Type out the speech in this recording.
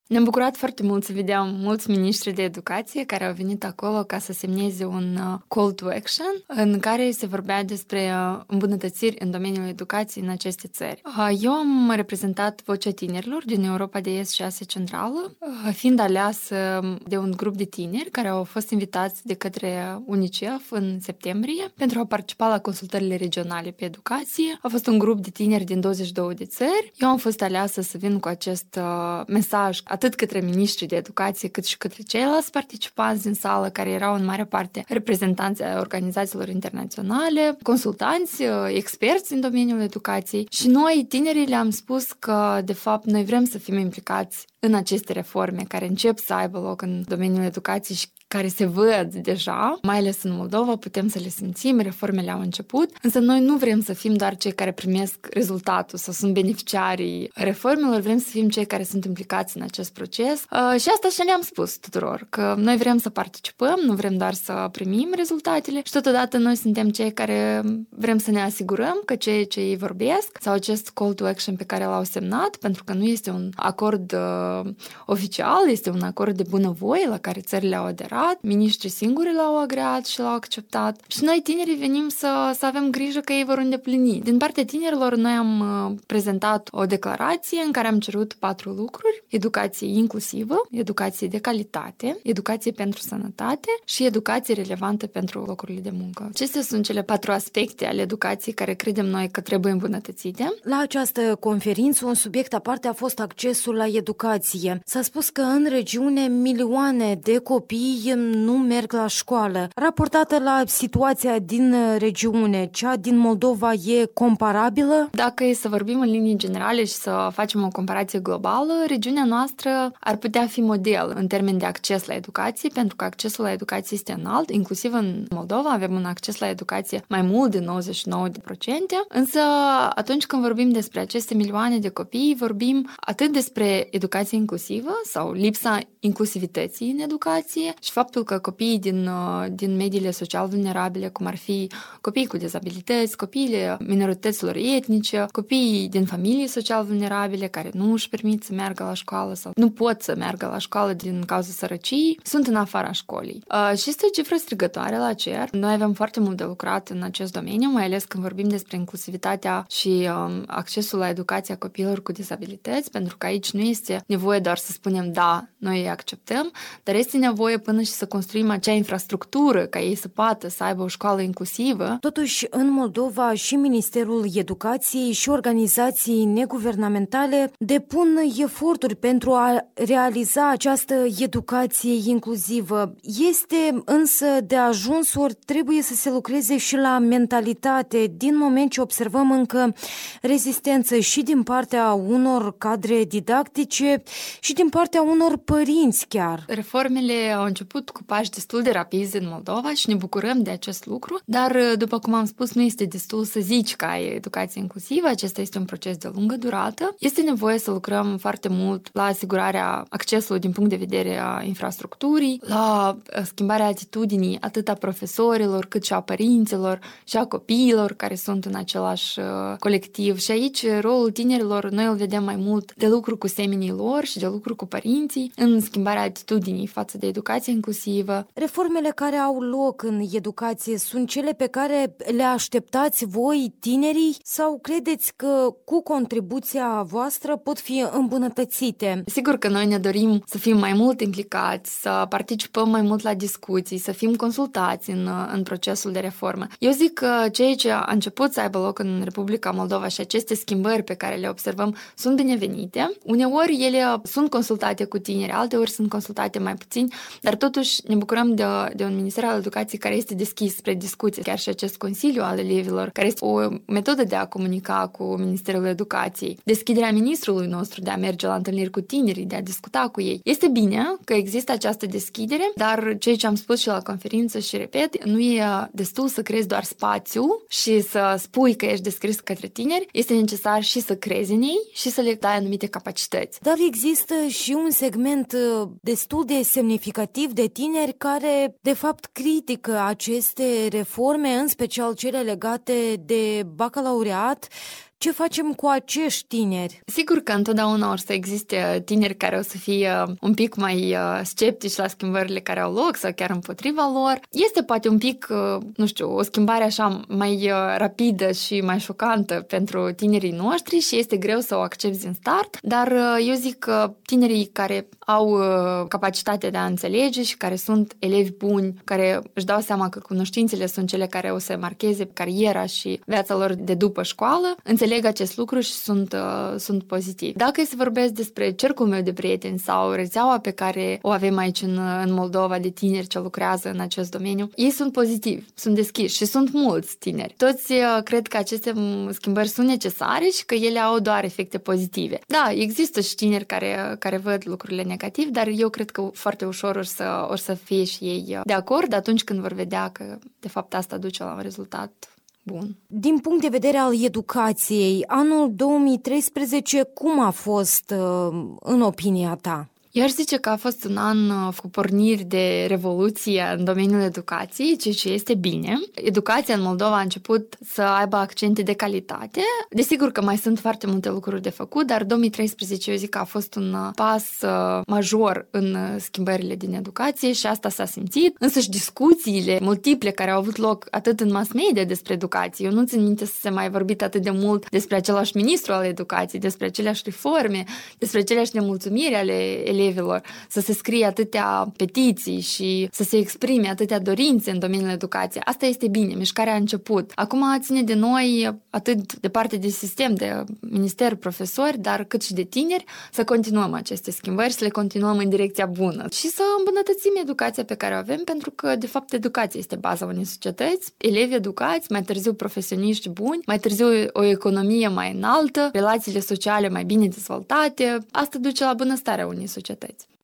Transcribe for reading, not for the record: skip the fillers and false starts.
Ne-am bucurat foarte mult să vedem mulți miniștri de educație care au venit acolo ca să semneze un call to action în care se vorbea despre îmbunătățiri în domeniul educației în aceste țări. Eu am reprezentat vocea tinerilor din Europa de Est și Asia Centrală, fiind aleasă de un grup de tineri care au fost invitați de către UNICEF în septembrie pentru a participa la consultările regionale pe educație. A fost un grup de tineri din 22 de țări. Eu am fost aleasă să vin cu acest mesaj atât către miniștrii de educație, cât și către ceilalți participanți din sală, care erau în mare parte reprezentanți ai organizațiilor internaționale, consultanți, experți în domeniul educației. Și noi, tinerii, le-am spus că, de fapt, noi vrem să fim implicați în aceste reforme care încep să aibă loc în domeniul educației și care se văd deja, mai ales în Moldova, putem să le simțim, reformele au început, însă noi nu vrem să fim doar cei care primesc rezultatul sau sunt beneficiarii reformelor, vrem să fim cei care sunt implicați în acest proces și asta și le-am spus tuturor, că noi vrem să participăm, nu vrem doar să primim rezultatele și totodată noi suntem cei care vrem să ne asigurăm că ceea ce ei vorbesc sau acest call to action pe care l-au semnat, pentru că nu este un acord oficial, este un acord de bunăvoie la care țările au aderat, miniștrii singuri l-au agreat și l-au acceptat. Și noi, tinerii, venim să avem grijă că ei vor îndeplini. Din partea tinerilor, noi am prezentat o declarație în care am cerut 4 lucruri: educație inclusivă, educație de calitate, educație pentru sănătate și educație relevantă pentru locurile de muncă. Acestea sunt cele 4 aspecte ale educației care credem noi că trebuie îmbunătățite. La această conferință, un subiect aparte a fost accesul la educație. S-a spus că în regiune milioane de copii nu merg la școală. Raportată la situația din regiune, cea din Moldova e comparabilă? Dacă e să vorbim în linii generale și să facem o comparație globală, regiunea noastră ar putea fi model în termen de acces la educație, pentru că accesul la educație este înalt, inclusiv în Moldova avem un acces la educație mai mult de 99%, însă atunci când vorbim despre aceste milioane de copii, vorbim atât despre educație inclusivă sau lipsa inclusivității în educație și faptul că copiii din mediile social vulnerabile, cum ar fi copiii cu dizabilități, copiii minorităților etnice, copiii din familii social vulnerabile care nu își permit să meargă la școală sau nu pot să meargă la școală din cauza sărăciei, sunt în afara școlii. Și este o cifră strigătoare la cer. Noi avem foarte mult de lucrat în acest domeniu, mai ales când vorbim despre inclusivitatea și accesul la educația copiilor cu dizabilități, pentru că aici nu este nevoie doar să spunem da, noi îi acceptăm, dar este nevoie până și să construim acea infrastructură ca ei să poată să aibă o școală inclusivă. Totuși, în Moldova și Ministerul Educației și organizații neguvernamentale depun eforturi pentru a realiza această educație inclusivă. Este însă de ajuns, ori trebuie să se lucreze și la mentalitate, din moment ce observăm încă rezistență și din partea unor cadre didactice și din partea unor părinți chiar. Reformele au început cu pași destul de rapizi în Moldova și ne bucurăm de acest lucru, dar, după cum am spus, nu este destul să zici că ai educație inclusivă, acesta este un proces de lungă durată. Este nevoie să lucrăm foarte mult la asigurarea accesului din punct de vedere a infrastructurii, la schimbarea atitudinii atât a profesorilor, cât și a părinților și a copiilor care sunt în același colectiv. Și aici rolul tinerilor noi îl vedem mai mult de lucru cu semenii lor și de lucru cu părinții în schimbarea atitudinii față de educație inclusivă. Reformele care au loc în educație sunt cele pe care le așteptați voi, tinerii, sau credeți că cu contribuția voastră pot fi îmbunătățite? Sigur că noi ne dorim să fim mai mult implicați, să participăm mai mult la discuții, să fim consultați în procesul de reformă. Eu zic că ceea ce a început să aibă loc în Republica Moldova și aceste schimbări pe care le observăm sunt binevenite. Uneori ele sunt consultate cu tineri, alteori sunt consultate mai puțin, dar totuși ne bucurăm de un Minister al Educației care este deschis spre discuție. Chiar și acest Consiliu al Elevilor, care este o metodă de a comunica cu Ministerul Educației. Deschiderea ministrului nostru de a merge la întâlniri cu tinerii, de a discuta cu ei. Este bine că există această deschidere, dar ceea ce am spus și la conferință și repet, nu e destul să creezi doar spațiu și să spui că ești deschis către tineri, este necesar și să crezi în ei și să le dai anumite capacități. Dar există și un segment destul de semnificativ de tineri care, de fapt, critică aceste reforme, în special cele legate de bacalaureat, Ce facem cu acești tineri? Sigur că întotdeauna o să existe tineri care o să fie un pic mai sceptici la schimbările care au loc sau chiar împotriva lor. Este poate un pic, o schimbare așa mai rapidă și mai șocantă pentru tinerii noștri și este greu să o accepti din start, dar eu zic că tinerii care au capacitatea de a înțelege și care sunt elevi buni, care își dau seama că cunoștințele sunt cele care o să marcheze cariera și viața lor de după școală, înțeleg acest lucru și sunt pozitivi. Dacă se vorbesc despre cercul meu de prieteni sau rețeaua pe care o avem aici în Moldova de tineri ce lucrează în acest domeniu, ei sunt pozitivi, sunt deschiși și sunt mulți tineri. Toți cred că aceste schimbări sunt necesare și că ele au doar efecte pozitive. Da, există și tineri care văd lucrurile negativ, dar eu cred că foarte ușor or să fie și ei de acord atunci când vor vedea că de fapt asta duce la un rezultat bun. Din punct de vedere al educației, anul 2013 cum a fost în opinia ta? Eu aș zice că a fost un an cu porniri de revoluție în domeniul educației, ceea ce este bine. Educația în Moldova a început să aibă accente de calitate. Desigur că mai sunt foarte multe lucruri de făcut, dar 2013 eu zic că a fost un pas major în schimbările din educație și asta s-a simțit. Însăși discuțiile multiple care au avut loc atât în mass media despre educație, eu nu țin minte să se mai vorbit atât de mult despre același ministru al educației, despre aceleași reforme, despre aceleași nemulțumiri ale elevilor, să se scrie atâtea petiții și să se exprime atâtea dorințe în domeniul educației. Asta este bine, mișcarea a început. Acum ține de noi, atât de parte de sistem, de minister, profesori, dar cât și de tineri, să continuăm aceste schimbări, să le continuăm în direcția bună și să îmbunătățim educația pe care o avem, pentru că, de fapt, educația este baza unei societăți. Elevi educați, mai târziu profesioniști buni, mai târziu o economie mai înaltă, relațiile sociale mai bine dezvoltate. Asta duce la bunăstarea unei societăți.